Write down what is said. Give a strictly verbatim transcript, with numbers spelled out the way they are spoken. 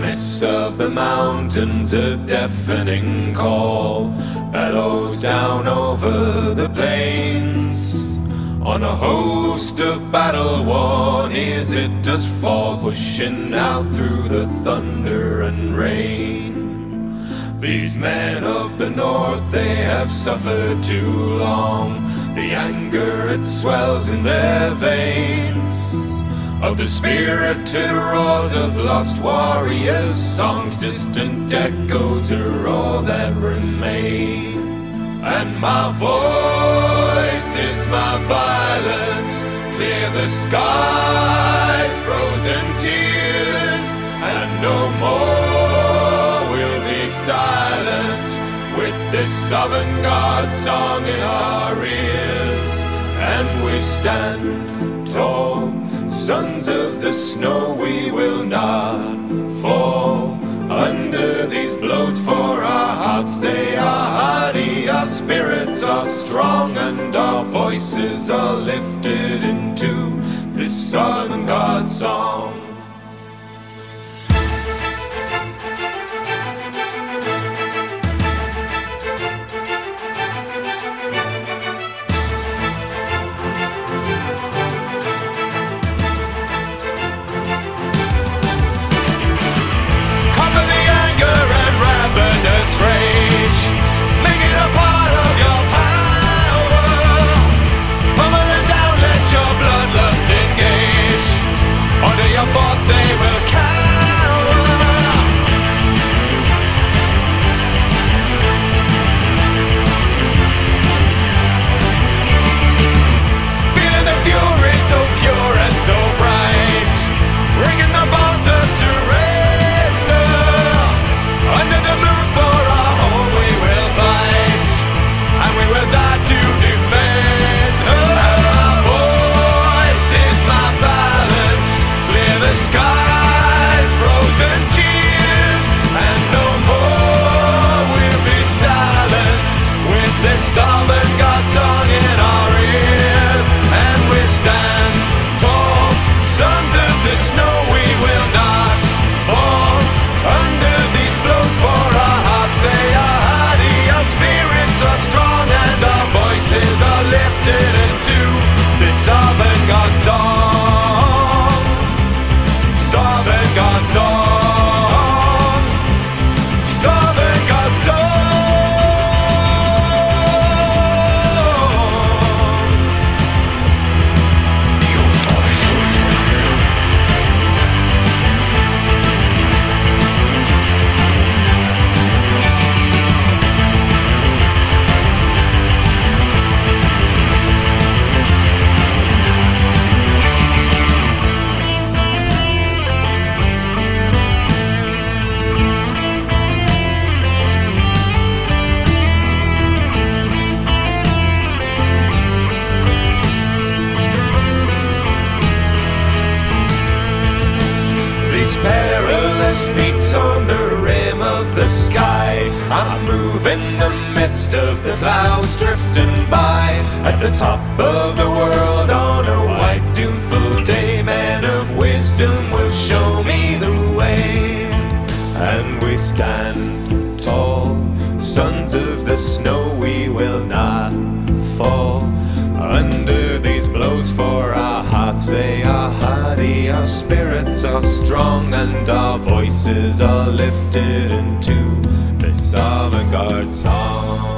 midst of the mountains, a deafening call bellows down over the plains. On a host of battle-worn ears it does fall, pushing out through the thunder and rain. These men of the north, they have suffered too long. The anger, it swells in their veins. Of the spirited roars of lost warriors, songs, distant echoes are all that remain. And my voice is my violence, clear the skies, frozen tears, and no more will be silent with this avant-garde song in our ears. And we stand tall, sons of the snow, we will not fall under these blows, for our hearts they are hardy, our spirits are strong, and our voices are lifted into this avant-garde song. Avant-garde song in our ears, and we stand tall, sons of the snow, we will not fall under these blows, for our hearts they are hardy, our spirits are strong, and our voices are lifted into this avant-garde song. This avant-garde song. This avant-garde song. Perilous peaks on the rim of the sky, I move in the midst of the clouds drifting by. At the top of the world on a white doomful day, man of wisdom will show me the way. And we stand tall, sons of the snow, we will not fall under these blows, for our hearts they are hardy, our spirits are strong, and our voices are lifted into this avant-garde song.